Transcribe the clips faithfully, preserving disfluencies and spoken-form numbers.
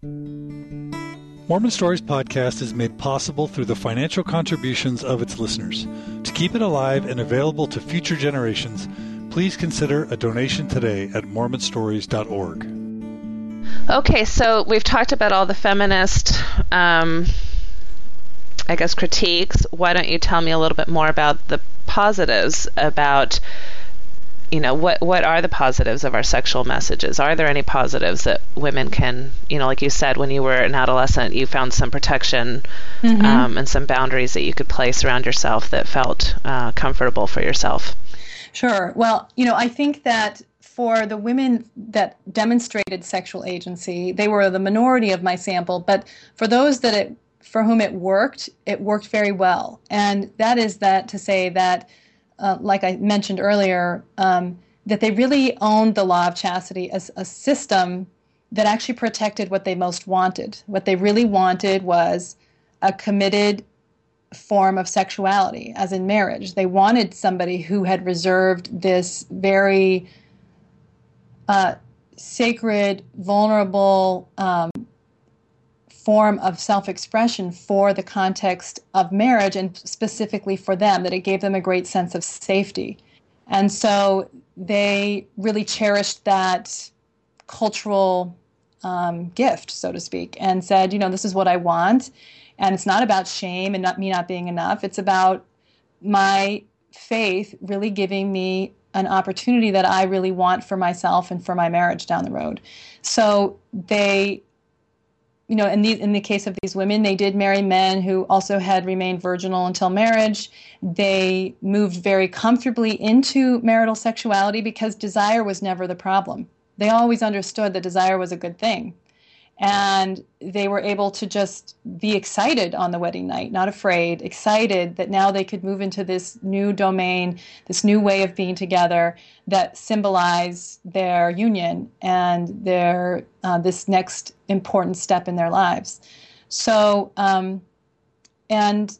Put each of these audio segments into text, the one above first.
Mormon Stories Podcast is made possible through the financial contributions of its listeners. To keep it alive and available to future generations, please consider a donation today at mormon stories dot org. Okay, so we've talked about all the feminist, um, I guess, critiques. Why don't you tell me a little bit more about the positives about, you know, what what are the positives of our sexual messages? Are there any positives that women can, you know, like you said, when you were an adolescent, you found some protection mm-hmm. um, and some boundaries that you could place around yourself that felt uh, comfortable for yourself? Sure. Well, you know, I think that for the women that demonstrated sexual agency, they were the minority of my sample, but for those that it, for whom it worked, it worked very well. And that is that to say that, uh, like I mentioned earlier, um, that they really owned the law of chastity as a system that actually protected what they most wanted. What they really wanted was a committed form of sexuality, as in marriage. They wanted somebody who had reserved this very uh, sacred, vulnerable um, form of self-expression for the context of marriage, and specifically for them, that it gave them a great sense of safety. And so they really cherished that cultural um, gift, so to speak, and said, you know, this is what I want. And it's not about shame and not me not being enough. It's about my faith really giving me an opportunity that I really want for myself and for my marriage down the road. So they, you know, in the, in the case of these women, they did marry men who also had remained virginal until marriage. They moved very comfortably into marital sexuality because desire was never the problem. They always understood that desire was a good thing. And they were able to just be excited on the wedding night, not afraid, excited that now they could move into this new domain, this new way of being together that symbolized their union and their uh, this next important step in their lives. So, um, and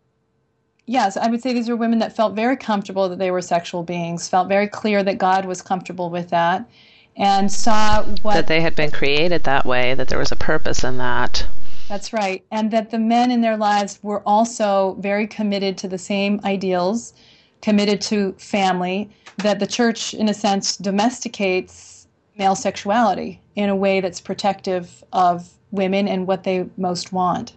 yes, I would say these are women that felt very comfortable that they were sexual beings, felt very clear that God was comfortable with that, and saw what... That they had been created that way, that there was a purpose in that. That's right. And that the men in their lives were also very committed to the same ideals, committed to family, that the church, in a sense, domesticates male sexuality in a way that's protective of women and what they most want.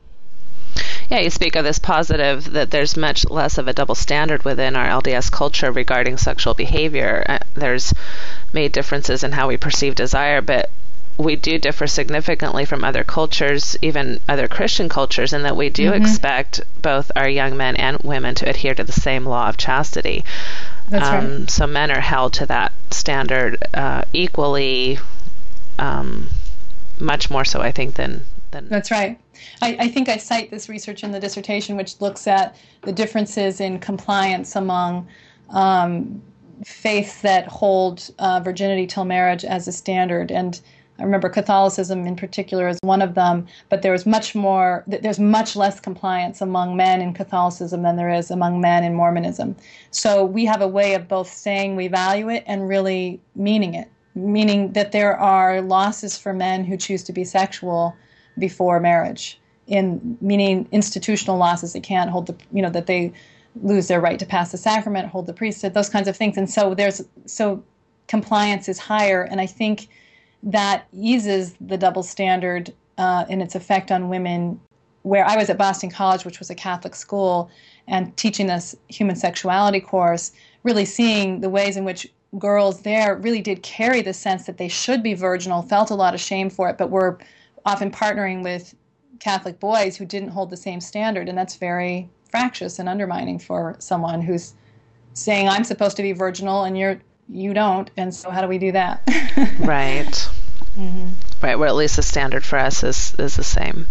Yeah, you speak of this positive, that there's much less of a double standard within our L D S culture regarding sexual behavior. Uh, there's made differences in how we perceive desire, but we do differ significantly from other cultures, even other Christian cultures, in that we do mm-hmm. expect both our young men and women to adhere to the same law of chastity. That's um, right. So men are held to that standard uh, equally, um, much more so, I think, than... than That's right. I, I think I cite this research in the dissertation, which looks at the differences in compliance among um, faiths that hold uh, virginity till marriage as a standard. And I remember Catholicism in particular is one of them, but there is much more, there's much less compliance among men in Catholicism than there is among men in Mormonism. So we have a way of both saying we value it and really meaning it, meaning that there are losses for men who choose to be sexual before marriage, in meaning institutional losses. They can't hold the, you know, that they lose their right to pass the sacrament, hold the priesthood, those kinds of things. And so there's, so compliance is higher. And I think that eases the double standard uh, in its effect on women. Where I was at Boston College, which was a Catholic school, and teaching this human sexuality course, really seeing the ways in which girls there really did carry the sense that they should be virginal, felt a lot of shame for it, but were often partnering with Catholic boys who didn't hold the same standard, and that's very fractious and undermining for someone who's saying, I'm supposed to be virginal and you're you don't, and so how do we do that? Right. Mm-hmm. Right, where at least the standard for us is, is the same.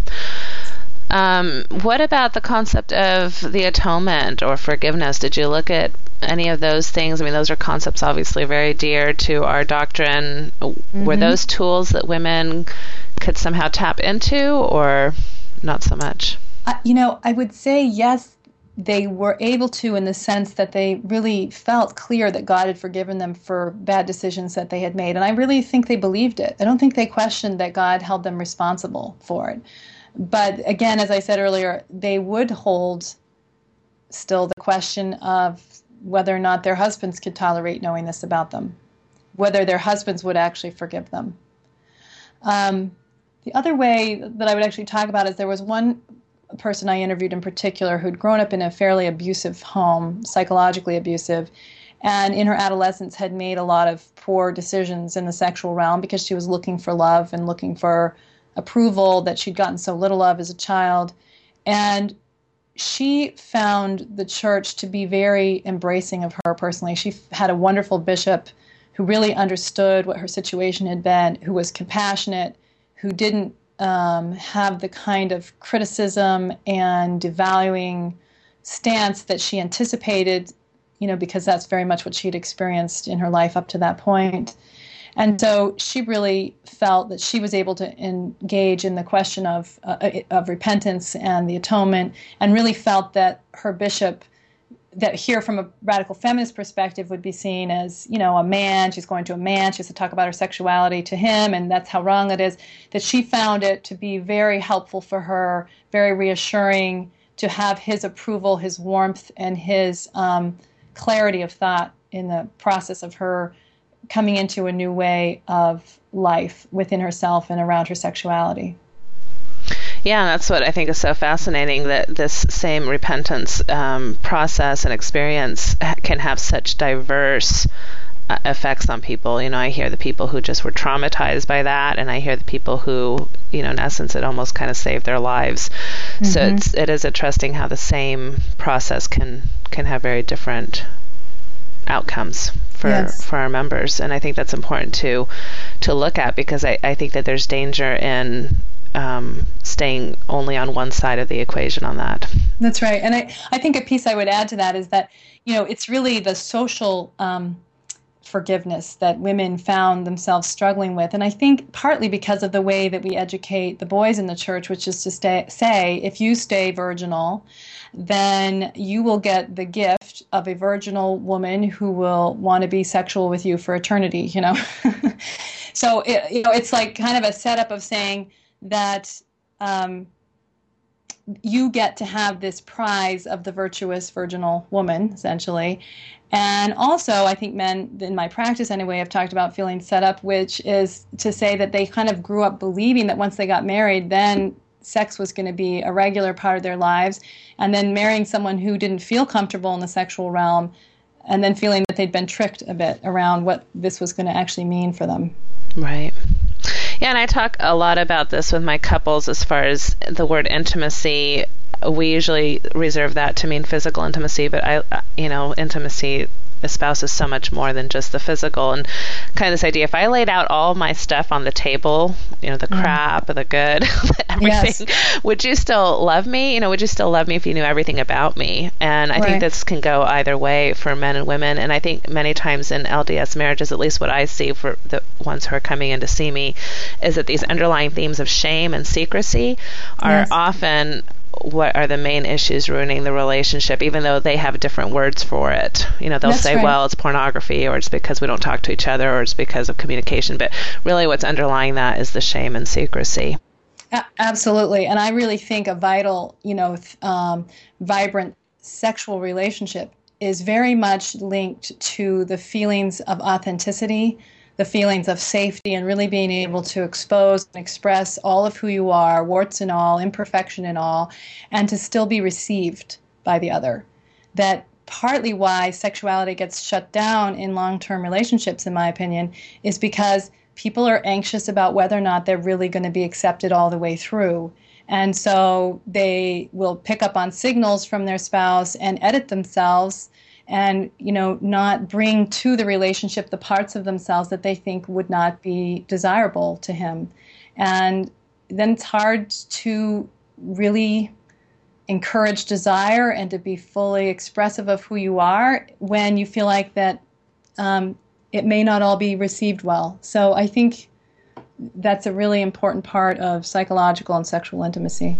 Um, what about the concept of the atonement or forgiveness? Did you look at any of those things? I mean, those are concepts obviously very dear to our doctrine. Mm-hmm. Were those tools that women could somehow tap into, or not so much? Uh, you know, I would say yes, they were able to, in the sense that they really felt clear that God had forgiven them for bad decisions that they had made. And I really think they believed it. I don't think they questioned that God held them responsible for it. But again, as I said earlier, they would hold still the question of whether or not their husbands could tolerate knowing this about them, whether their husbands would actually forgive them. Um, the other way that I would actually talk about is there was one person I interviewed in particular who'd grown up in a fairly abusive home, psychologically abusive, and in her adolescence had made a lot of poor decisions in the sexual realm because she was looking for love and looking for approval that she'd gotten so little of as a child. And she found the church to be very embracing of her personally. She had a wonderful bishop who really understood what her situation had been, who was compassionate, who didn't um, have the kind of criticism and devaluing stance that she anticipated, you know, because that's very much what she'd experienced in her life up to that point. And so she really felt that she was able to engage in the question of uh, of repentance and the atonement, and really felt that her bishop, that here from a radical feminist perspective would be seen as, you know, a man. She's going to a man. She has to talk about her sexuality to him, and that's how wrong it is. That she found it to be very helpful for her, very reassuring to have his approval, his warmth, and his um, clarity of thought in the process of her coming into a new way of life within herself and around her sexuality. Yeah, that's what I think is so fascinating, that this same repentance um, process and experience can have such diverse uh, effects on people. You know, I hear the people who just were traumatized by that, and I hear the people who, you know, in essence, it almost kind of saved their lives. Mm-hmm. So it's, it is interesting how the same process can, can have very different outcomes for yes. for our members. And I think that's important to to look at, because I, I think that there's danger in um, staying only on one side of the equation on that. That's right. And I, I think a piece I would add to that is that, you know, it's really the social um, forgiveness that women found themselves struggling with. And I think partly because of the way that we educate the boys in the church, which is to stay, say, if you stay virginal, then you will get the gift of a virginal woman who will want to be sexual with you for eternity, you know. So, it, you know, it's like kind of a setup of saying that um, you get to have this prize of the virtuous virginal woman, essentially. And also, I think men, in my practice anyway, have talked about feeling set up, which is to say that they kind of grew up believing that once they got married, then sex was going to be a regular part of their lives, and then marrying someone who didn't feel comfortable in the sexual realm, and then feeling that they'd been tricked a bit around what this was going to actually mean for them. Right. Yeah, and I talk a lot about this with my couples as far as the word intimacy. We usually reserve that to mean physical intimacy, but I, you know, intimacy espouses so much more than just the physical. And kind of this idea, if I laid out all my stuff on the table, you know, the mm. crap, the good, everything, yes. would you still love me? You know, would you still love me if you knew everything about me? And I right. think this can go either way for men and women. And I think many times in L D S marriages, at least what I see for the ones who are coming in to see me, is that these underlying themes of shame and secrecy are yes. often what are the main issues ruining the relationship, even though they have different words for it. You know, they'll That's say, right. well, it's pornography, or it's because we don't talk to each other, or it's because of communication. But really what's underlying that is the shame and secrecy. A- absolutely. And I really think a vital, you know, um, vibrant sexual relationship is very much linked to the feelings of authenticity, the feelings of safety, and really being able to expose and express all of who you are, warts and all, imperfection and all, and to still be received by the other. That partly why sexuality gets shut down in long-term relationships, in my opinion, is because people are anxious about whether or not they're really going to be accepted all the way through. And so they will pick up on signals from their spouse and edit themselves, and, you know, not bring to the relationship the parts of themselves that they think would not be desirable to him. And then it's hard to really encourage desire and to be fully expressive of who you are when you feel like that um, it may not all be received well. So I think that's a really important part of psychological and sexual intimacy.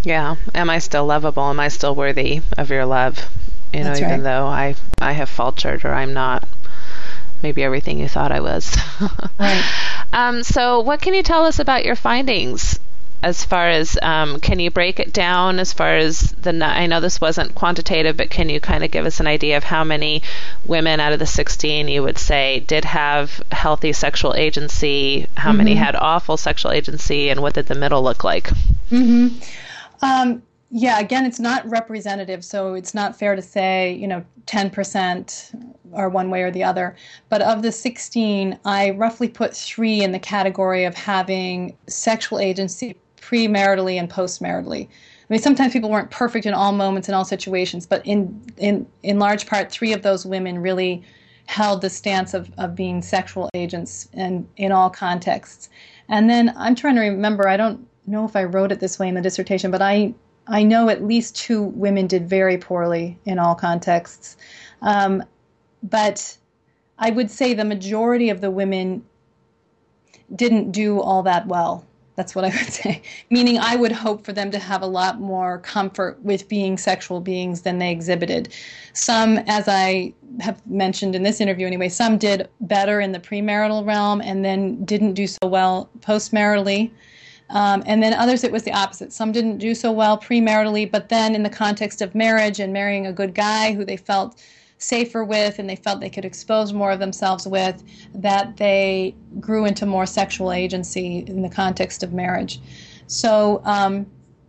Yeah. Am I still lovable? Am I still worthy of your love? You know, That's even right. though I, I have faltered or I'm not maybe everything you thought I was. Right. Um, so what can you tell us about your findings? As far as, um, can you break it down as far as the, I know this wasn't quantitative, but can you kind of give us an idea of how many women out of the sixteen you would say did have healthy sexual agency, how mm-hmm. many had awful sexual agency, and what did the middle look like? Mm-hmm. Um, yeah, again, it's not representative, so it's not fair to say, you know, ten percent or one way or the other. But of the sixteen, I roughly put three in the category of having sexual agency premaritally and postmaritally. I mean, sometimes people weren't perfect in all moments and all situations, but in in in large part, three of those women really held the stance of, of being sexual agents and in all contexts. And then I'm trying to remember, I don't know if I wrote it this way in the dissertation, but I I know at least two women did very poorly in all contexts. Um, but I would say the majority of the women didn't do all that well. That's what I would say. Meaning I would hope for them to have a lot more comfort with being sexual beings than they exhibited. Some, as I have mentioned in this interview anyway, some did better in the premarital realm and then didn't do so well postmaritally. Um, and then others, it was the opposite. Some didn't do so well premaritally, but then in the context of marriage and marrying a good guy who they felt safer with and they felt they could expose more of themselves with, that they grew into more sexual agency in the context of marriage. So, um,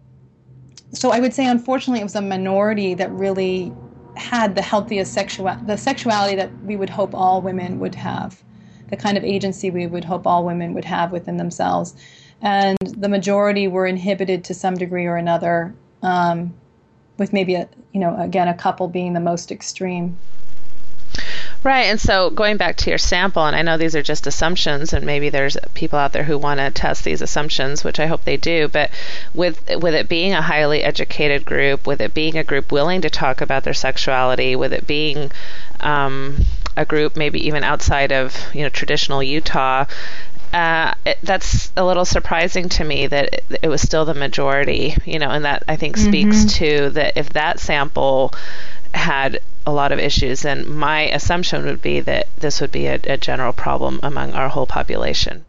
so I would say, unfortunately, it was a minority that really had the healthiest sexual, the sexuality that we would hope all women would have, the kind of agency we would hope all women would have within themselves. And the majority were inhibited to some degree or another, um, with maybe, a, you know, again, a couple being the most extreme. Right, and so going back to your sample, and I know these are just assumptions, and maybe there's people out there who want to test these assumptions, which I hope they do, but with with it being a highly educated group, with it being a group willing to talk about their sexuality, with it being um, a group maybe even outside of, you know, traditional Utah, Uh, it, that's a little surprising to me that it, it was still the majority, you know, and that I think speaks mm-hmm. to that if that sample had a lot of issues, then my assumption would be that this would be a, a general problem among our whole population.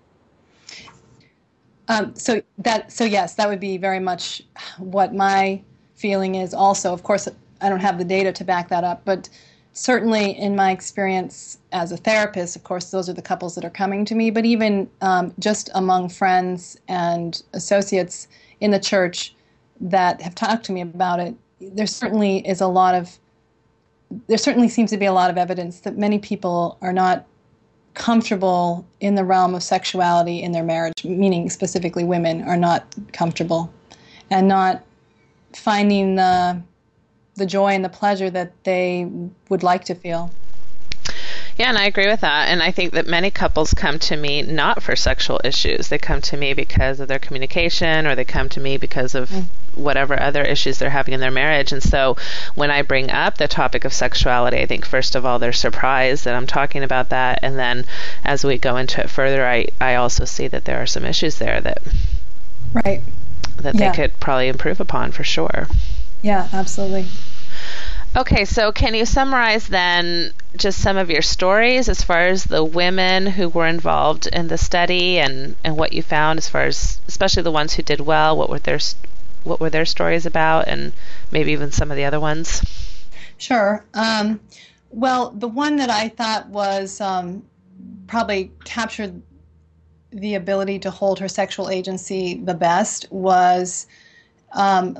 Um, so that, so yes, that would be very much what my feeling is also. Of course, I don't have the data to back that up, but certainly in my experience as a therapist, of course, those are the couples that are coming to me, but even um, just among friends and associates in the church that have talked to me about it, there certainly is a lot of, there certainly seems to be a lot of evidence that many people are not comfortable in the realm of sexuality in their marriage, meaning specifically women are not comfortable and not finding the the joy and the pleasure that they would like to feel. Yeah, and I agree with that. And I think that many couples come to me not for sexual issues. They come to me because of their communication, or they come to me because of mm. whatever other issues they're having in their marriage. And so when I bring up the topic of sexuality, I think first of all, they're surprised that I'm talking about that. And then as we go into it further, I, I also see that there are some issues there that, right. that yeah. they could probably improve upon for sure. Yeah, absolutely. Okay, so can you summarize then just some of your stories as far as the women who were involved in the study and, and what you found as far as, especially the ones who did well, what were their what were their stories about, and maybe even some of the other ones? Sure. Um, well, the one that I thought was um, probably captured the ability to hold her sexual agency the best was um,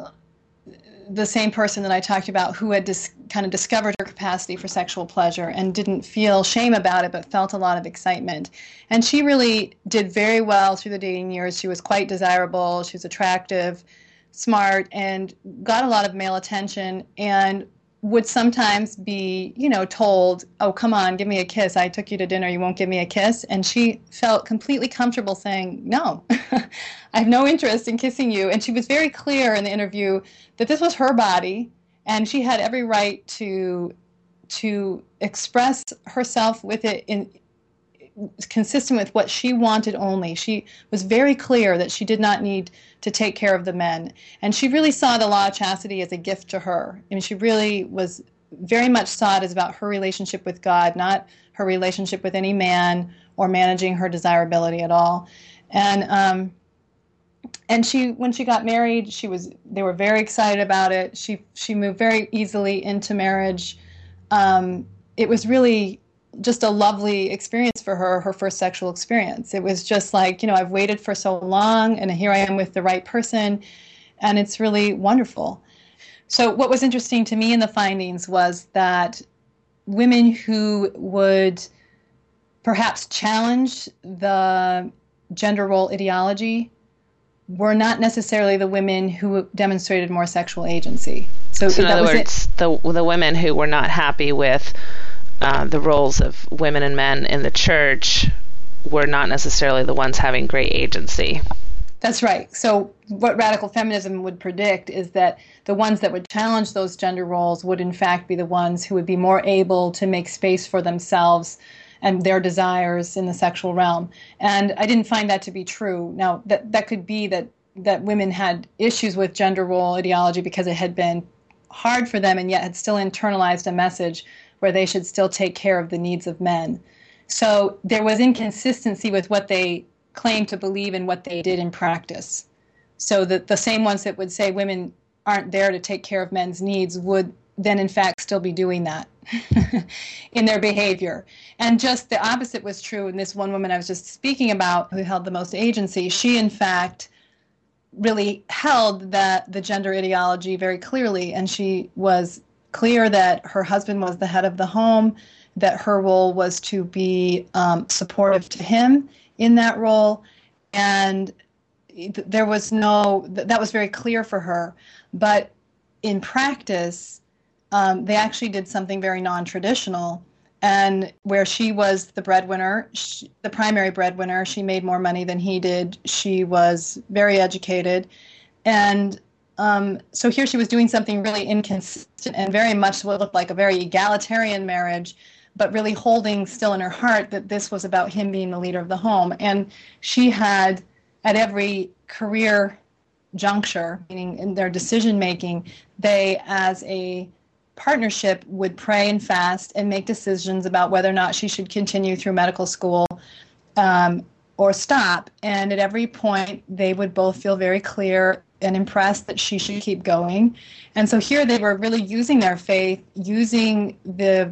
the same person that I talked about who had dis- kind of discovered her capacity for sexual pleasure and didn't feel shame about it, but felt a lot of excitement. And she really did very well through the dating years. She was quite desirable. She was attractive, smart, and got a lot of male attention, and would sometimes be, you know, told, oh, come on, give me a kiss. I took you to dinner. You won't give me a kiss. And she felt completely comfortable saying, no, I have no interest in kissing you. And she was very clear in the interview that this was her body, and she had every right to to express herself with it in consistent with what she wanted only. She was very clear that she did not need to take care of the men. And she really saw the law of chastity as a gift to her. I mean, she really was very much saw it as about her relationship with God, not her relationship with any man or managing her desirability at all. And um, and she, when she got married, she was they were very excited about it. She she moved very easily into marriage. Um, it was really just a lovely experience for her, her first sexual experience. It was just like, you know, I've waited for so long, and here I am with the right person, and it's really wonderful. So what was interesting to me in the findings was that women who would perhaps challenge the gender role ideology were not necessarily the women who demonstrated more sexual agency. So, so in that other was words, it. the the women who were not happy with uh, the roles of women and men in the church were not necessarily the ones having great agency. That's right. So what radical feminism would predict is that the ones that would challenge those gender roles would in fact be the ones who would be more able to make space for themselves and their desires in the sexual realm. And I didn't find that to be true. Now, that, that could be that, that women had issues with gender role ideology because it had been hard for them and yet had still internalized a message where they should still take care of the needs of men. So there was inconsistency with what they claimed to believe and what they did in practice. So that the same ones that would say women aren't there to take care of men's needs would then in fact still be doing that in their behavior. And just the opposite was true in this one woman I was just speaking about who held the most agency. She in fact really held that the gender ideology very clearly, and she was clear that her husband was the head of the home, that her role was to be um, supportive to him in that role, and there was no, that was very clear for her. But in practice, um, they actually did something very non-traditional, and where she was the breadwinner, she, the primary breadwinner, she made more money than he did. She was very educated, and um, so here she was doing something really inconsistent and very much what looked like a very egalitarian marriage, but really holding still in her heart that this was about him being the leader of the home. And she had, at every career juncture, meaning in their decision-making, they, as a partnership, would pray and fast and make decisions about whether or not she should continue through medical school um, or stop. And at every point, they would both feel very clear and impressed that she should keep going. And so here they were really using their faith, using the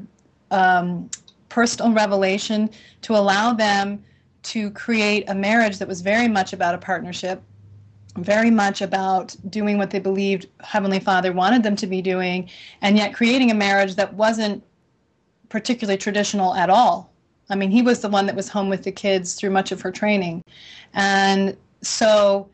Um, personal revelation to allow them to create a marriage that was very much about a partnership, very much about doing what they believed Heavenly Father wanted them to be doing, and yet creating a marriage that wasn't particularly traditional at all. I mean, he was the one that was home with the kids through much of her training. And so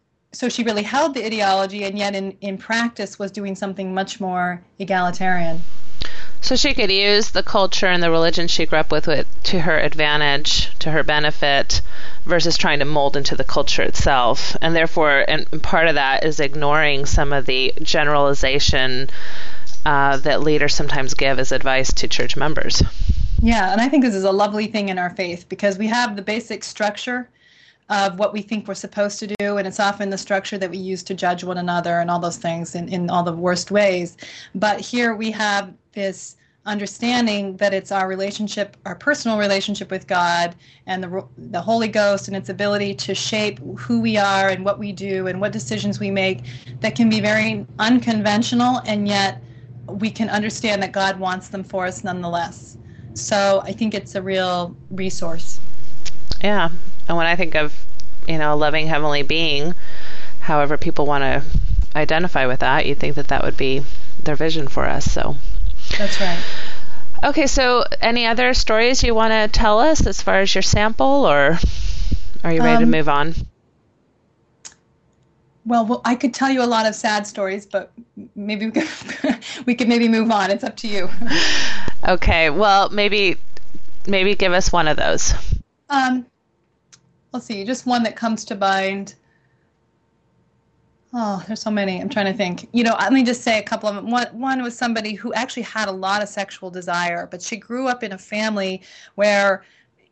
so she really held the ideology, and yet in, in practice was doing something much more egalitarian. So she could use the culture and the religion she grew up with it to her advantage, to her benefit, versus trying to mold into the culture itself. And therefore, and part of that is ignoring some of the generalization uh, that leaders sometimes give as advice to church members. Yeah, and I think this is a lovely thing in our faith, because we have the basic structure of what we think we're supposed to do, and it's often the structure that we use to judge one another and all those things in, in all the worst ways. But here we have this understanding that it's our relationship, our personal relationship with God and the the Holy Ghost and its ability to shape who we are and what we do and what decisions we make that can be very unconventional, and yet we can understand that God wants them for us nonetheless. So I think it's a real resource. Yeah. And when I think of, you know, a loving heavenly being, however people want to identify with that, you'd think that that would be their vision for us. So that's right. Okay, so any other stories you want to tell us as far as your sample, or are you ready um, to move on? Well, well, I could tell you a lot of sad stories, but maybe we could, we could maybe move on. It's up to you. Okay, well, maybe maybe give us one of those. Um, let's see, just one that comes to mind. Oh, there's so many. I'm trying to think. You know, let me just say a couple of them. One, one was somebody who actually had a lot of sexual desire, but she grew up in a family where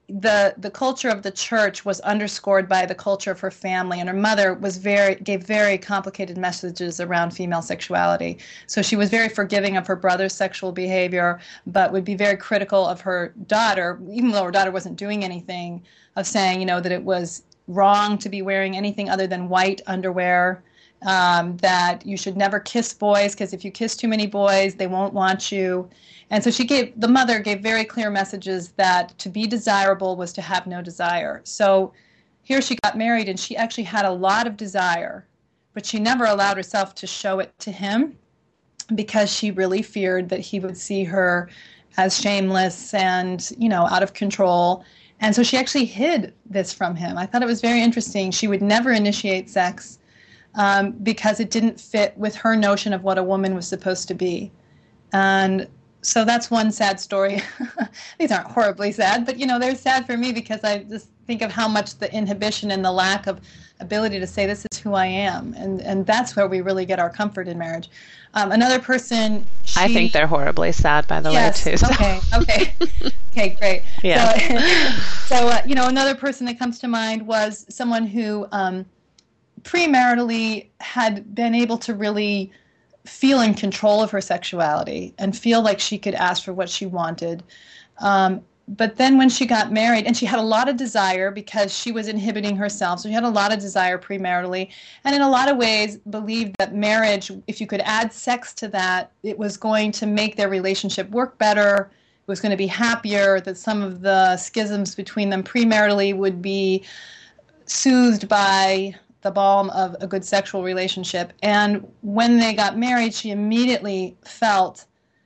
the the culture of the church was underscored by the culture of her family, and her mother was very gave very complicated messages around female sexuality. So she was very forgiving of her brother's sexual behavior, but would be very critical of her daughter, even though her daughter wasn't doing anything, of saying, you know, that it was wrong to be wearing anything other than white underwear, um, that you should never kiss boys because if you kiss too many boys, they won't want you. And so she gave, the mother gave very clear messages that to be desirable was to have no desire. So here she got married and she actually had a lot of desire, but she never allowed herself to show it to him because she really feared that he would see her as shameless and, you know, out of control. And so she actually hid this from him. I thought it was very interesting. She would never initiate sex um, because it didn't fit with her notion of what a woman was supposed to be. And so that's one sad story. These aren't horribly sad, but, you know, they're sad for me because I just think of how much the inhibition and the lack of ability to say this is who I am. And, and that's where we really get our comfort in marriage. Um, another person... She, I think they're horribly sad, by the yes, way, too. So. Okay, okay. Okay, great. Yeah. So, so uh, you know, another person that comes to mind was someone who um, premaritally had been able to really feel in control of her sexuality and feel like she could ask for what she wanted. Um, but then when she got married, and she had a lot of desire because she was inhibiting herself, so she had a lot of desire premaritally, and in a lot of ways believed that marriage, if you could add sex to that, it was going to make their relationship work better, it was going to be happier, that some of the schisms between them premaritally would be soothed by the balm of a good sexual relationship. And when they got married, she immediately felt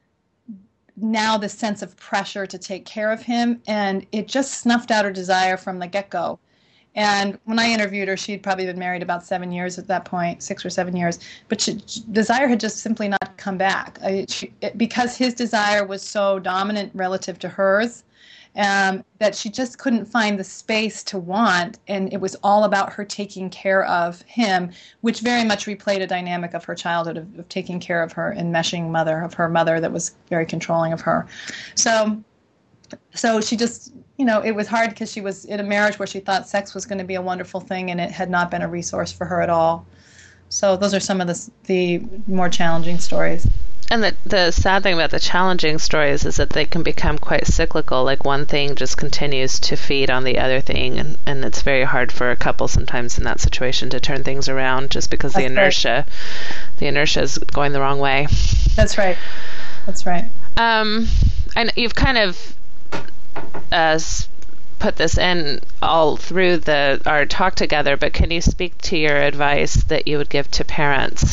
now this sense of pressure to take care of him, and it just snuffed out her desire from the get-go. And when I interviewed her, she'd probably been married about seven years at that point, six or seven years, but she, desire had just simply not come back. I, she, it, because his desire was so dominant relative to hers, Um, that she just couldn't find the space to want, and it was all about her taking care of him, which very much replayed a dynamic of her childhood of, of taking care of her enmeshing mother, of her mother that was very controlling of her. So, so she just, you know, it was hard because she was in a marriage where she thought sex was going to be a wonderful thing, and it had not been a resource for her at all. So those are some of the, the more challenging stories. And the the sad thing about the challenging stories is that they can become quite cyclical. Like one thing just continues to feed on the other thing, and, and it's very hard for a couple sometimes in that situation to turn things around just because That's the inertia, right. the inertia is going the wrong way. That's right. That's right. Um, and you've kind of uh, put this in all through the our talk together, but can you speak to your advice that you would give to parents?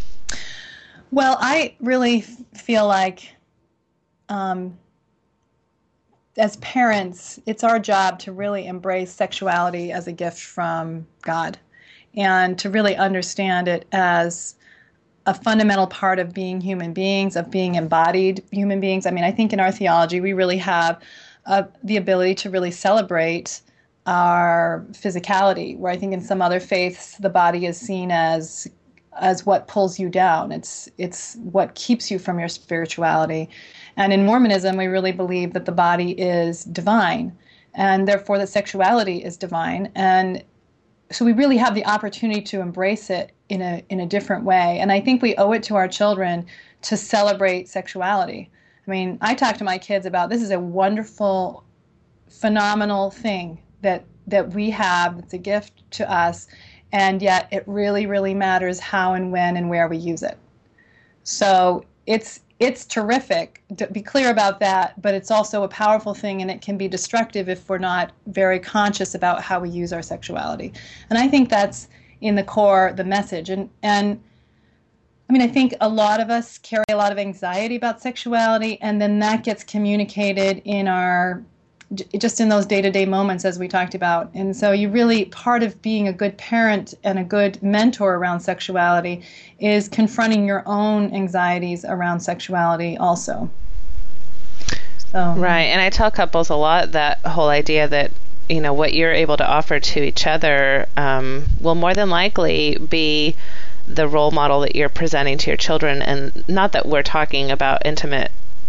Well, I really feel like um, as parents, it's our job to really embrace sexuality as a gift from God and to really understand it as a fundamental part of being human beings, of being embodied human beings. I mean, I think in our theology, we really have uh, the ability to really celebrate our physicality, where I think in some other faiths, the body is seen as as what pulls you down. It's it's what keeps you from your spirituality. And in Mormonism, we really believe that the body is divine, and therefore that sexuality is divine. And so we really have the opportunity to embrace it in a in a different way. And I think we owe it to our children to celebrate sexuality. I mean, I talk to my kids about this is a wonderful, phenomenal thing that that we have. It's a gift to us. And yet it really, really matters how and when and where we use it. So it's it's terrific to be clear about that, but it's also a powerful thing, and it can be destructive if we're not very conscious about how we use our sexuality. And I think that's in the core, the message. And, and I mean, I think a lot of us carry a lot of anxiety about sexuality, and then that gets communicated in our just in those day-to-day moments, as we talked about. And so you really, part of being a good parent and a good mentor around sexuality is confronting your own anxieties around sexuality also. So. Right. And I tell couples a lot that whole idea that, you know, what you're able to offer to each other um, will more than likely be the role model that you're presenting to your children. And not that we're talking about intimate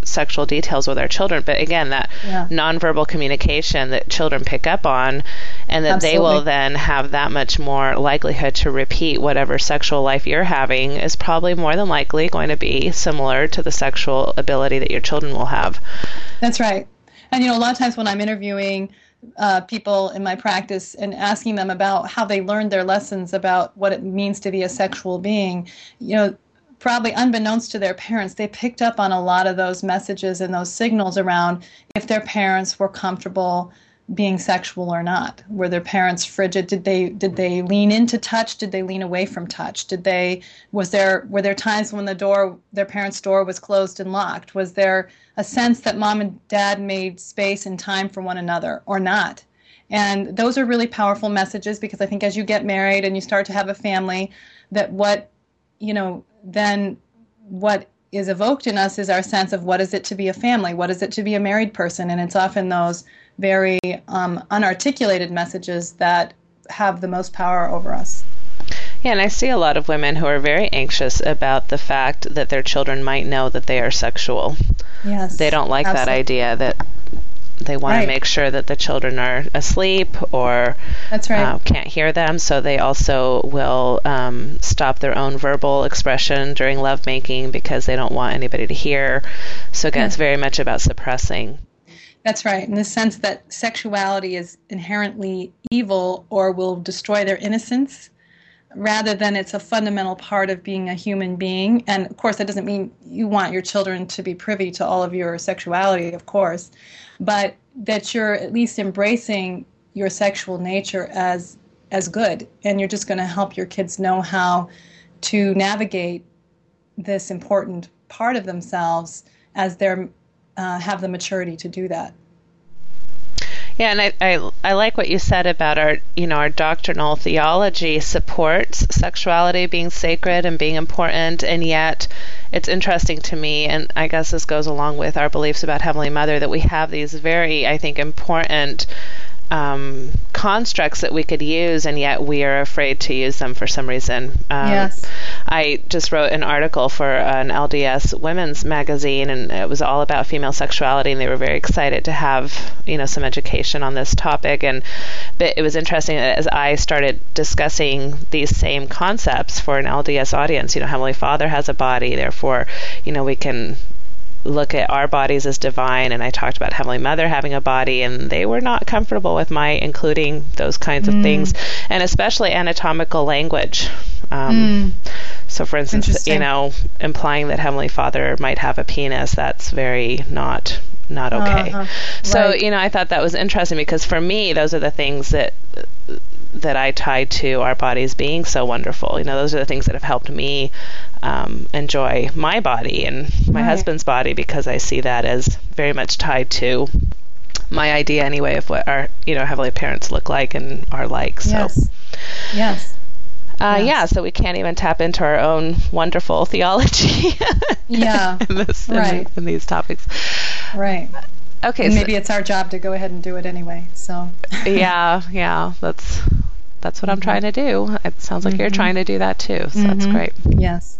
sexual details with our children. But again, that yeah. nonverbal communication that children pick up on, and that Absolutely. They will then have that much more likelihood to repeat whatever sexual life you're having is probably more than likely going to be similar to the sexual ability that your children will have. That's right. And, you know, a lot of times when I'm interviewing uh, people in my practice and asking them about how they learned their lessons about what it means to be a sexual being, you know, probably unbeknownst to their parents, they picked up on a lot of those messages and those signals around if their parents were comfortable being sexual or not. Were their parents frigid? Did they did they lean into touch? Did they lean away from touch? Did they was there were there times when the door their parents' door was closed and locked? Was there a sense that mom and dad made space and time for one another or not? And those are really powerful messages, because I think as you get married and you start to have a family, that what you know then what is evoked in us is our sense of what is it to be a family, what is it to be a married person, and it's often those very um, unarticulated messages that have the most power over us. Yeah, and I see a lot of women who are very anxious about the fact that their children might know that they are sexual. Yes, they don't like absolutely. that idea, that they want right. to make sure that the children are asleep or That's right. uh, can't hear them, so they also will um, stop their own verbal expression during lovemaking because they don't want anybody to hear. So again, yeah. it's very much about suppressing. That's right, in the sense that sexuality is inherently evil or will destroy their innocence, rather than it's a fundamental part of being a human being. And of course, that doesn't mean you want your children to be privy to all of your sexuality, of course, but that you're at least embracing your sexual nature as as good, and you're just going to help your kids know how to navigate this important part of themselves as they're Uh, have the maturity to do that. Yeah, and I, I I like what you said about our you know our doctrinal theology supports sexuality being sacred and being important, and yet it's interesting to me, and I guess this goes along with our beliefs about Heavenly Mother, that we have these very, I think, important um, constructs that we could use, and yet we are afraid to use them for some reason. Um, yes. I just wrote an article for an L D S women's magazine, and it was all about female sexuality, and they were very excited to have, you know, some education on this topic. And but it was interesting as I started discussing these same concepts for an L D S audience. You know, Heavenly Father has a body, therefore, you know, we can look at our bodies as divine, and I talked about Heavenly Mother having a body, and they were not comfortable with my including those kinds mm. of things, and especially anatomical language. Um, mm. So, for instance, you know, implying that Heavenly Father might have a penis, that's very not not okay. Uh-huh. So, right. you know, I thought that was interesting, because for me, those are the things that that I tied to our bodies being so wonderful. You know, those are the things that have helped me um, enjoy my body and my right. husband's body, because I see that as very much tied to my idea anyway of what our, you know, heavenly parents look like and are like. So. Yes. Yes. Uh, yes. Yeah, so we can't even tap into our own wonderful theology yeah. in, this, right. in, in these topics. Right. Okay. And so, maybe it's our job to go ahead and do it anyway. So. yeah, yeah, that's that's what mm-hmm. I'm trying to do. It sounds like mm-hmm. you're trying to do that too, so mm-hmm. that's great. Yes.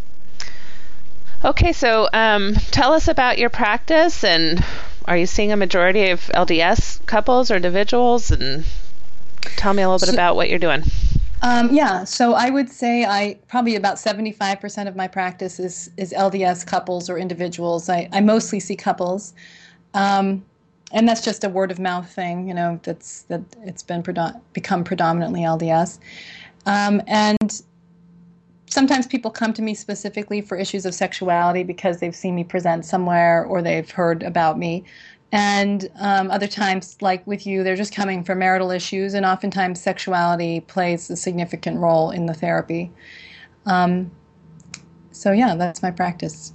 Okay, so um, tell us about your practice, and are you seeing a majority of L D S couples or individuals? And tell me a little bit so, about what you're doing. Um, yeah, so I would say I probably about seventy-five percent of my practice is, is L D S couples or individuals. I, I mostly see couples. Um, and that's just a word of mouth thing, you know, that's that it's been predom- become predominantly L D S. Um, and sometimes people come to me specifically for issues of sexuality because they've seen me present somewhere or they've heard about me. And um, other times, like with you, they're just coming for marital issues, and oftentimes sexuality plays a significant role in the therapy. Um, so yeah, that's my practice.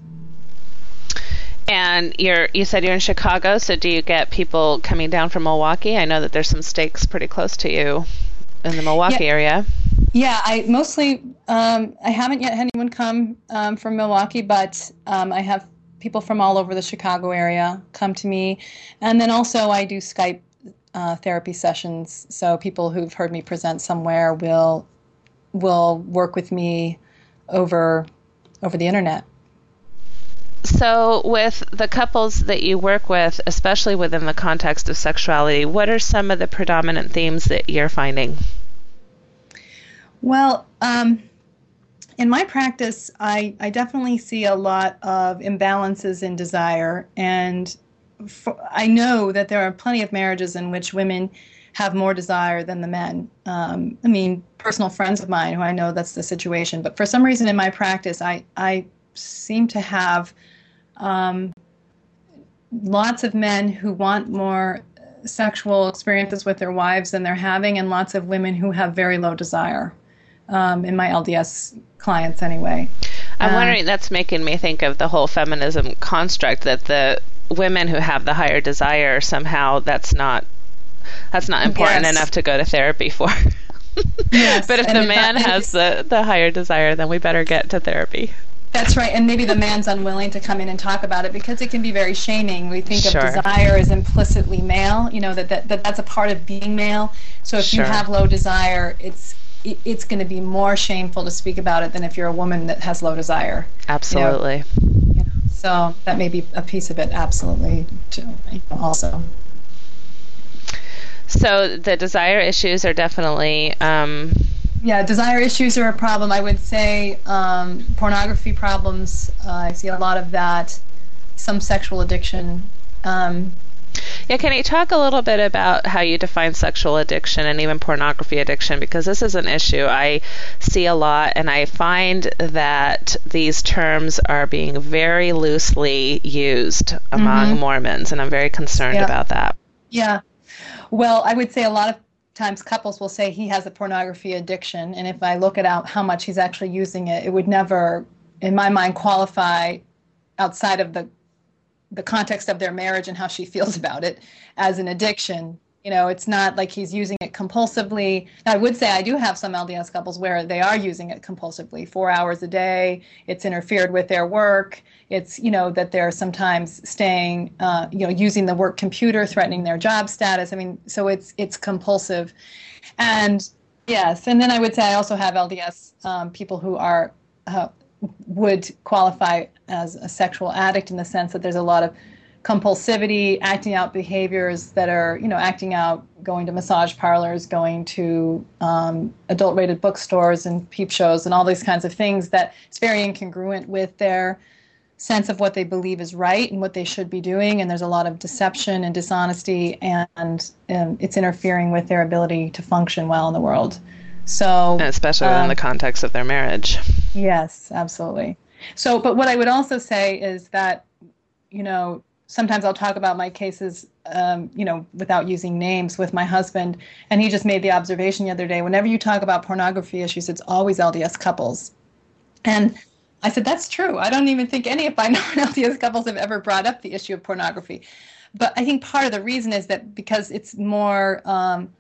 And you're, you said you're in Chicago, so do you get people coming down from Milwaukee? I know that there's some stakes pretty close to you in the Milwaukee yeah. area. Yeah, I mostly, um, I haven't yet had anyone come um, from Milwaukee, but um, I have people from all over the Chicago area come to me. And then also I do Skype uh, therapy sessions, so people who've heard me present somewhere will will work with me over over the internet. So with the couples that you work with, especially within the context of sexuality, what are some of the predominant themes that you're finding? Well, um, in my practice, I, I definitely see a lot of imbalances in desire, and for, I know that there are plenty of marriages in which women have more desire than the men. Um, I mean, personal friends of mine who I know that's the situation, but for some reason in my practice, I, I seem to have um, lots of men who want more sexual experiences with their wives than they're having, and lots of women who have very low desire. Um, in my L D S clients anyway. I'm uh, wondering, that's making me think of the whole feminism construct that the women who have the higher desire, somehow that's not that's not important yes. enough to go to therapy for. Yes, but if the man that, has the, the higher desire, then we better get to therapy. That's right, and maybe the man's unwilling to come in and talk about it because it can be very shaming. We think sure. of desire as implicitly male, you know, that, that, that that's a part of being male. So if sure. you have low desire, it's it's going to be more shameful to speak about it than if you're a woman that has low desire. Absolutely. You know? You know, so that may be a piece of it, absolutely, too, also. So the desire issues are definitely... Um, yeah, desire issues are a problem. I would say um, pornography problems, uh, I see a lot of that, some sexual addiction. Um, Yeah, can you talk a little bit about how you define sexual addiction and even pornography addiction? Because this is an issue I see a lot, and I find that these terms are being very loosely used among mm-hmm. Mormons, and I'm very concerned yeah. about that. Yeah. Well, I would say a lot of times couples will say he has a pornography addiction, and if I look at out how much he's actually using it, it would never, in my mind, qualify outside of the the context of their marriage and how she feels about it as an addiction. You know, it's not like he's using it compulsively. Now, I would say I do have some L D S couples where they are using it compulsively, four hours a day. It's interfered with their work. It's, you know, that they're sometimes staying, uh, you know, using the work computer, threatening their job status. I mean, so it's it's compulsive. And yes, and then I would say I also have L D S um, people who are uh, would qualify as a sexual addict in the sense that there's a lot of compulsivity, acting out behaviors that are, you know, acting out, going to massage parlors, going to um, adult-rated bookstores and peep shows and all these kinds of things that it's very incongruent with their sense of what they believe is right and what they should be doing, and there's a lot of deception and dishonesty, and, and it's interfering with their ability to function well in the world. So, and especially um, in the context of their marriage. Yes, absolutely. So, but what I would also say is that, you know, sometimes I'll talk about my cases, um, you know, without using names with my husband, and he just made the observation the other day, whenever you talk about pornography issues, it's always L D S couples. And I said, that's true. I don't even think any of my non-L D S couples have ever brought up the issue of pornography. But I think part of the reason is that because it's more... Um,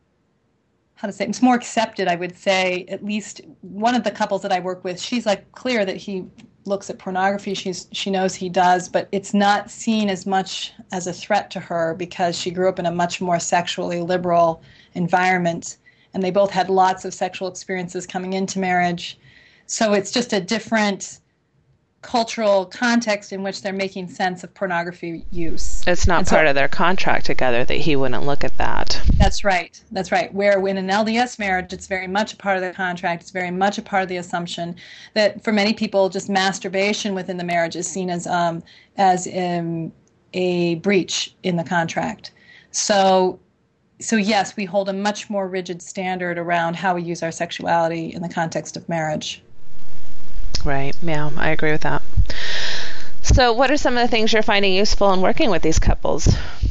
how to say, it's more accepted, I would say. At least one of the couples that I work with, she's like clear that he looks at pornography. She's she knows he does, but it's not seen as much as a threat to her because she grew up in a much more sexually liberal environment, and they both had lots of sexual experiences coming into marriage. So it's just a different cultural context in which they're making sense of pornography use. It's not and part so, of their contract together that he wouldn't look at that. That's right. That's right. Where in an L D S marriage, it's very much a part of the contract. It's very much a part of the assumption that for many people, just masturbation within the marriage is seen as um, as um, a breach in the contract. So, so yes, we hold a much more rigid standard around how we use our sexuality in the context of marriage. Right. Yeah, I agree with that. So what are some of the things you're finding useful in working with these couples?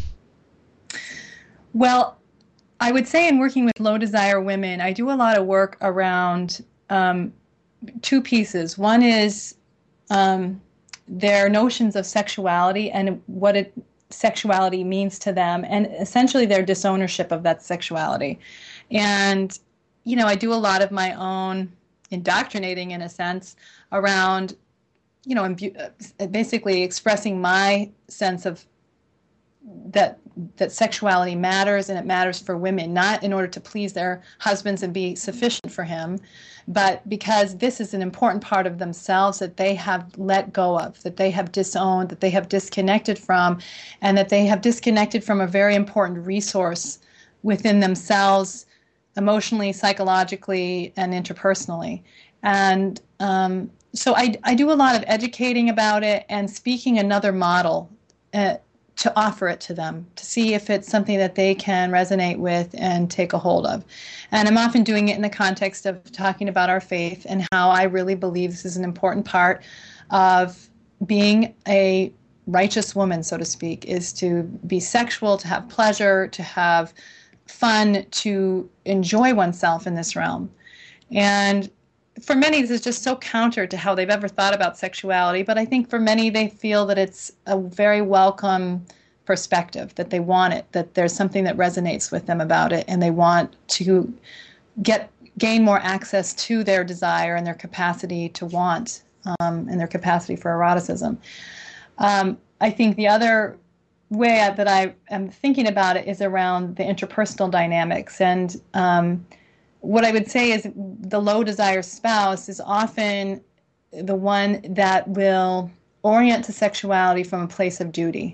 Well, I would say in working with low desire women, I do a lot of work around um, two pieces. One is um, their notions of sexuality and what it, sexuality means to them, and essentially their disownership of that sexuality. And, you know, I do a lot of my own indoctrinating, in a sense, around, you know, imbu- basically expressing my sense of that that sexuality matters, and it matters for women, not in order to please their husbands and be sufficient for him, but because this is an important part of themselves that they have let go of, that they have disowned, that they have disconnected from, and that they have disconnected from a very important resource within themselves, emotionally, psychologically, and interpersonally. And um, so I, I do a lot of educating about it and speaking another model uh, to offer it to them, to see if it's something that they can resonate with and take a hold of. And I'm often doing it in the context of talking about our faith and how I really believe this is an important part of being a righteous woman, so to speak, is to be sexual, to have pleasure, to have fun, to enjoy oneself in this realm. And for many, this is just so counter to how they've ever thought about sexuality, but I think for many, they feel that it's a very welcome perspective, that they want it, that there's something that resonates with them about it, and they want to get gain more access to their desire and their capacity to want, um, and their capacity for eroticism. Um, I think the other way that I am thinking about it is around the interpersonal dynamics. And um, what I would say is the low desire spouse is often the one that will orient to sexuality from a place of duty,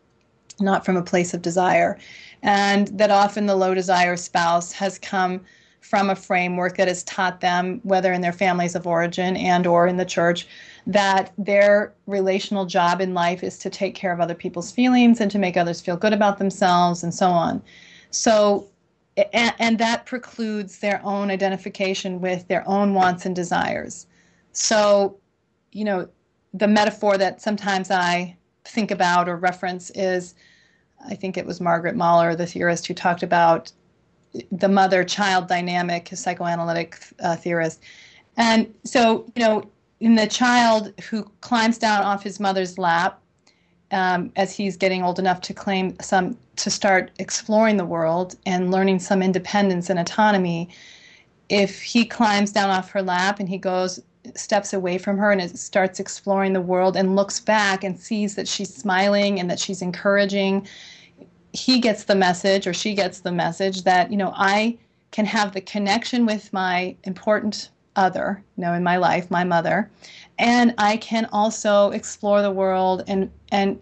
not from a place of desire. And that often the low desire spouse has come from a framework that has taught them, whether in their families of origin and or in the church, that their relational job in life is to take care of other people's feelings and to make others feel good about themselves and so on. So, and, and that precludes their own identification with their own wants and desires. So, you know, the metaphor that sometimes I think about or reference is, I think it was Margaret Mahler, the theorist, who talked about the mother-child dynamic, a psychoanalytic uh, theorist. And so, you know, in the child who climbs down off his mother's lap um, as he's getting old enough to claim some, to start exploring the world and learning some independence and autonomy, if he climbs down off her lap and he goes, steps away from her and it starts exploring the world and looks back and sees that she's smiling and that she's encouraging, he gets the message, or she gets the message that, you know, I can have the connection with my important other, you know, in my life, my mother, and I can also explore the world and and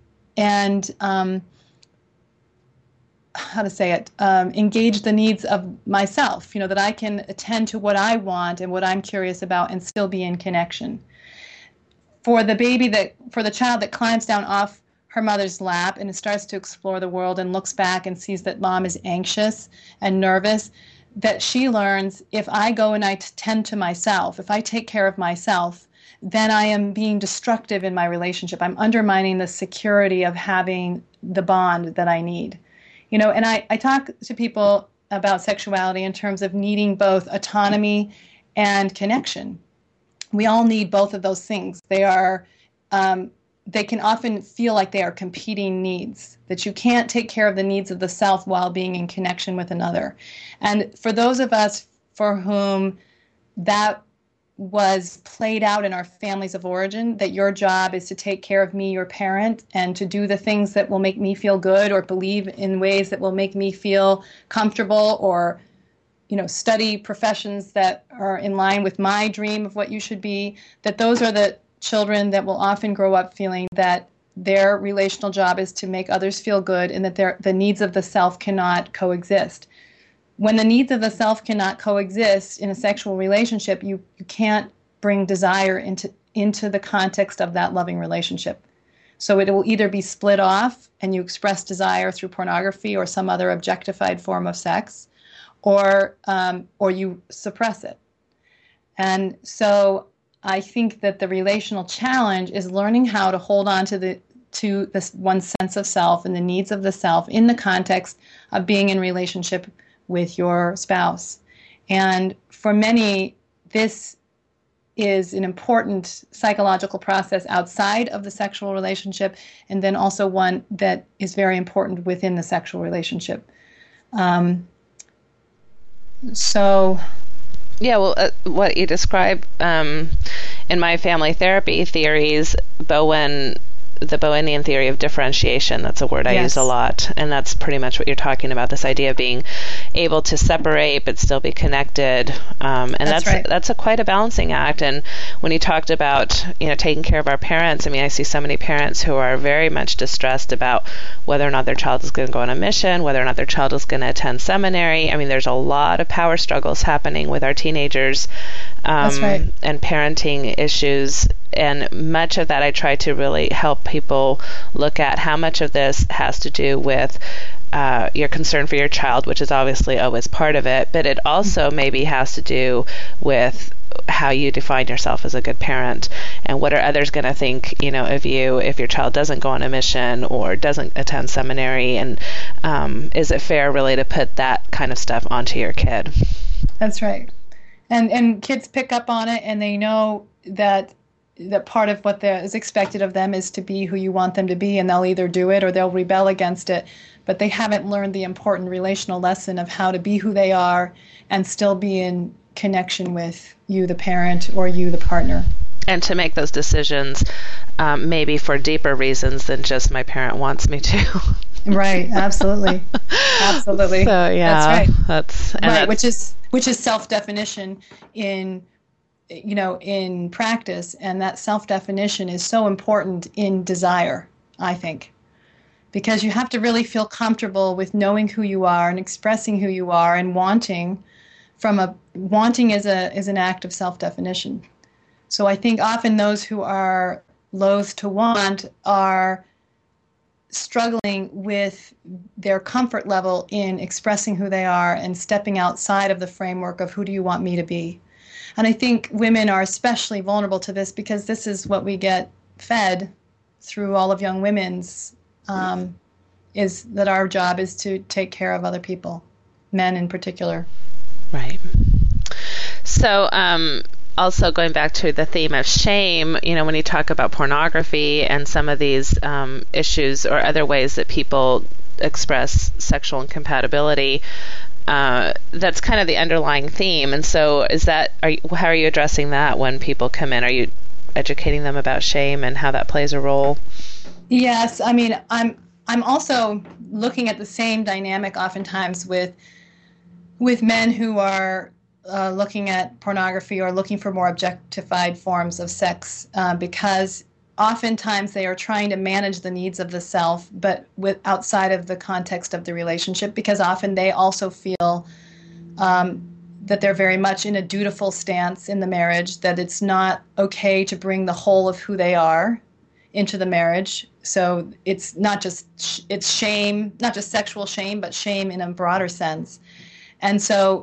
and um, how to say it, um, engage the needs of myself. You know, that I can attend to what I want and what I'm curious about and still be in connection. For the baby that, for the child that climbs down off her mother's lap and starts to explore the world and looks back and sees that mom is anxious and nervous, that she learns, if I go and I tend to myself, if I take care of myself, then I am being destructive in my relationship. I'm undermining the security of having the bond that I need. You know, and I, I talk to people about sexuality in terms of needing both autonomy and connection. We all need both of those things. They are, um, they can often feel like they are competing needs, that you can't take care of the needs of the self while being in connection with another. And for those of us for whom that was played out in our families of origin, that your job is to take care of me, your parent, and to do the things that will make me feel good or believe in ways that will make me feel comfortable, or, you know, study professions that are in line with my dream of what you should be, that those are the children that will often grow up feeling that their relational job is to make others feel good and that their, the needs of the self cannot coexist. When the needs of the self cannot coexist in a sexual relationship, you, you can't bring desire into, into the context of that loving relationship. So it will either be split off and you express desire through pornography or some other objectified form of sex, or um, or you suppress it. And so I think that the relational challenge is learning how to hold on to the to this one sense of self and the needs of the self in the context of being in relationship with your spouse. And for many, this is an important psychological process outside of the sexual relationship, and then also one that is very important within the sexual relationship. Um, so... Yeah, well, uh, what you describe um, in my family therapy theories, Bowen the Bohemian theory of differentiation. That's a word I yes. use a lot. And that's pretty much what you're talking about, this idea of being able to separate but still be connected. Um, and that's that's, right. that's a quite a balancing act. And when you talked about, you know, taking care of our parents, I mean, I see so many parents who are very much distressed about whether or not their child is going to go on a mission, whether or not their child is going to attend seminary. I mean, there's a lot of power struggles happening with our teenagers. Um, That's right. And parenting issues. And much of that I try to really help people look at how much of this has to do with uh, your concern for your child, which is obviously always part of it, but it also maybe has to do with how you define yourself as a good parent, and what are others going to think, you know, of you if your child doesn't go on a mission or doesn't attend seminary, and um, is it fair really to put that kind of stuff onto your kid? That's right. And and kids pick up on it, and they know that that part of what is expected of them is to be who you want them to be, and they'll either do it or they'll rebel against it. But they haven't learned the important relational lesson of how to be who they are and still be in connection with you, the parent, or you, the partner. And to make those decisions um, maybe for deeper reasons than just my parent wants me to. Right, absolutely. Absolutely. So yeah, that's right. That's, and right, that's, which is which is self-definition in you know in practice, and that self-definition is so important in desire, I think. Because you have to really feel comfortable with knowing who you are and expressing who you are and wanting from a wanting is a is an act of self-definition. So I think often those who are loath to want are struggling with their comfort level in expressing who they are and stepping outside of the framework of who do you want me to be. And I think women are especially vulnerable to this because this is what we get fed through all of Young Women's, um, is that our job is to take care of other people, men in particular. Right. So, um, also going back to the theme of shame, you know, when you talk about pornography and some of these um, issues or other ways that people express sexual incompatibility, uh, that's kind of the underlying theme. And so is that, are you, how are you addressing that when people come in? Are you educating them about shame and how that plays a role? Yes. I mean, I'm I'm also looking at the same dynamic oftentimes with with men who are uh, looking at pornography or looking for more objectified forms of sex, uh, because oftentimes they are trying to manage the needs of the self, but with outside of the context of the relationship, because often they also feel um, that they're very much in a dutiful stance in the marriage, that it's not okay to bring the whole of who they are into the marriage. So it's not just, sh- it's shame, not just sexual shame, but shame in a broader sense. And so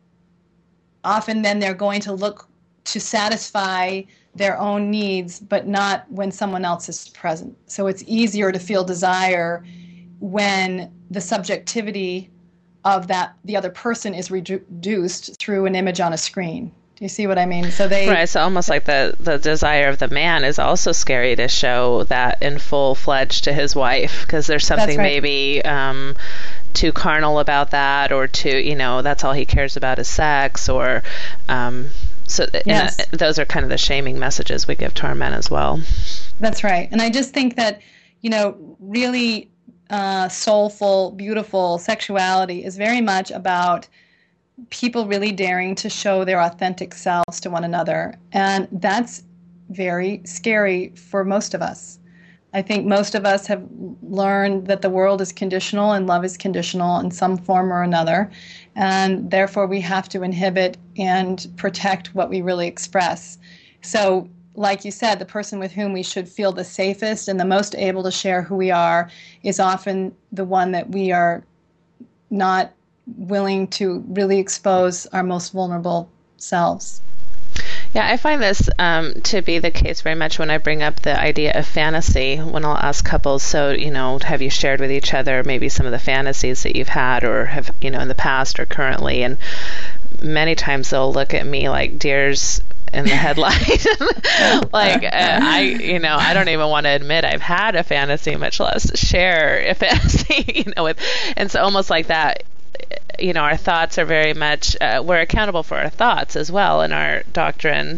often then they're going to look to satisfy their own needs, but not when someone else is present. So it's easier to feel desire when the subjectivity of that the other person is reduced through an image on a screen. Do you see what I mean? So they right. So almost like the the desire of the man is also scary to show that in full fledged to his wife, because there's something right. maybe um, too carnal about that, or too, you know, that's all he cares about is sex, or um, so. Yes. And those are kind of the shaming messages we give to our men as well. That's right. And I just think that, you know, really uh, soulful, beautiful sexuality is very much about people really daring to show their authentic selves to one another. And that's very scary for most of us. I think most of us have learned that the world is conditional and love is conditional in some form or another. And therefore we have to inhibit and protect what we really express. So, like you said, the person with whom we should feel the safest and the most able to share who we are is often the one that we are not willing to really expose our most vulnerable selves. Yeah, I find this um, to be the case very much when I bring up the idea of fantasy, when I'll ask couples, so, you know, have you shared with each other maybe some of the fantasies that you've had or have, you know, in the past or currently? And many times they'll look at me like deers in the headlight. Like, uh, I, you know, I don't even want to admit I've had a fantasy, much less share a fantasy, you know, with, and so almost like that. You know, our thoughts are very much, uh, we're accountable for our thoughts as well, and our doctrine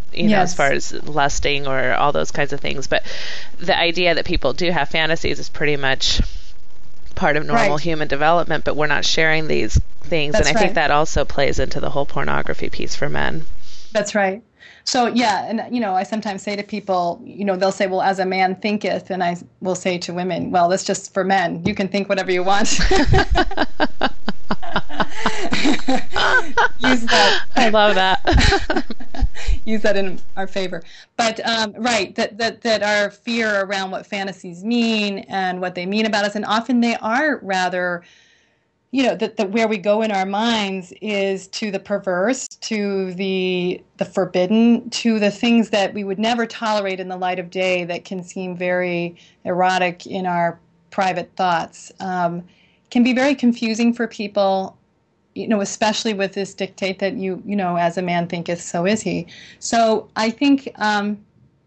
you know, Yes. as far as lusting or all those kinds of things. But the idea that people do have fantasies is pretty much part of normal Right. human development, but we're not sharing these things. That's and I think right. that also plays into the whole pornography piece for men. That's right. So, yeah, and, you know, I sometimes say to people, you know, they'll say, well, as a man thinketh, and I will say to women, well, that's just for men. You can think whatever you want. Use that. I love that. Use that in our favor. But, um, right, that, that, that our fear around what fantasies mean and what they mean about us, and often they are rather... you know, that, that where we go in our minds is to the perverse, to the the forbidden, to the things that we would never tolerate in the light of day that can seem very erotic in our private thoughts. Um, can be very confusing for people, you know, especially with this dictate that you, you know, as a man thinketh, so is he. So I think um,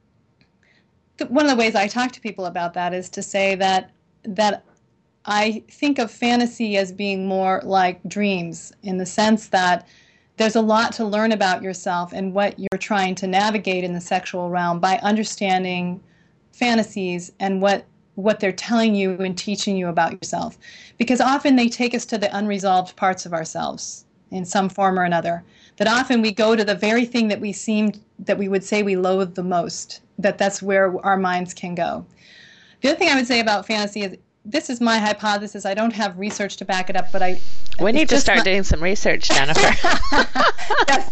th- one of the ways I talk to people about that is to say that that I think of fantasy as being more like dreams, in the sense that there's a lot to learn about yourself and what you're trying to navigate in the sexual realm by understanding fantasies and what what they're telling you and teaching you about yourself. Because often they take us to the unresolved parts of ourselves in some form or another. That often we go to the very thing that we seem, that we would say we loathe the most, that that's where our minds can go. The other thing I would say about fantasy is, this is my hypothesis. I don't have research to back it up, but I... We need to start my, doing some research, Jennifer. Yes,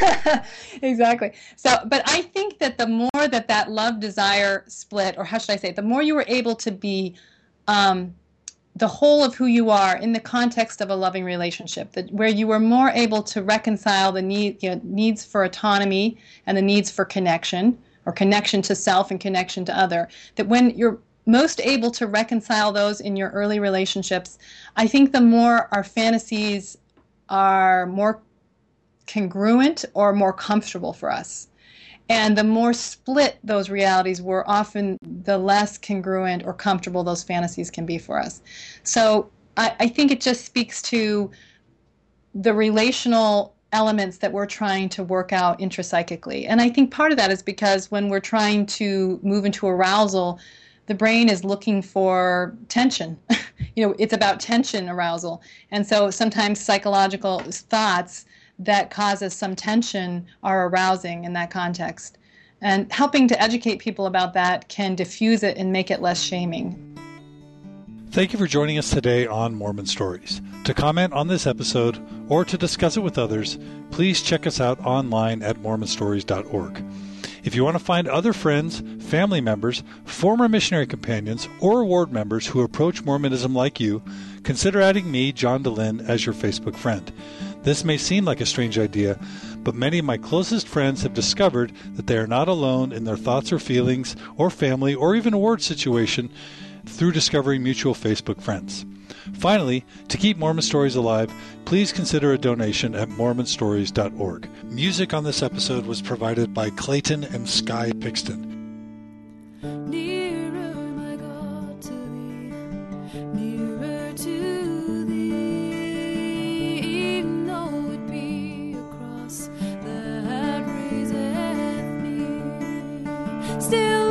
exactly. So, but I think that the more that that love-desire split, or how should I say it, the more you were able to be um, the whole of who you are in the context of a loving relationship, that where you were more able to reconcile the need, you know, needs for autonomy and the needs for connection, or connection to self and connection to other, that when you're most able to reconcile those in your early relationships, I think the more our fantasies are more congruent or more comfortable for us. And the more split those realities were, often the less congruent or comfortable those fantasies can be for us. So I, I think it just speaks to the relational elements that we're trying to work out intrapsychically. And I think part of that is because when we're trying to move into arousal, the brain is looking for tension. You know, it's about tension arousal. And so sometimes psychological thoughts that cause us some tension are arousing in that context. And helping to educate people about that can diffuse it and make it less shaming. Thank you for joining us today on Mormon Stories. To comment on this episode or to discuss it with others, please check us out online at mormon stories dot org. If you want to find other friends, family members, former missionary companions, or ward members who approach Mormonism like you, consider adding me, John Dehlin, as your Facebook friend. This may seem like a strange idea, but many of my closest friends have discovered that they are not alone in their thoughts or feelings, or family, or even a ward situation through discovering mutual Facebook friends. Finally, to keep Mormon Stories alive, please consider a donation at mormon stories dot org. Music on this episode was provided by Clayton and Sky Pixton. Nearer, my God, to thee, nearer to thee, even though it be a cross that raiseth me, still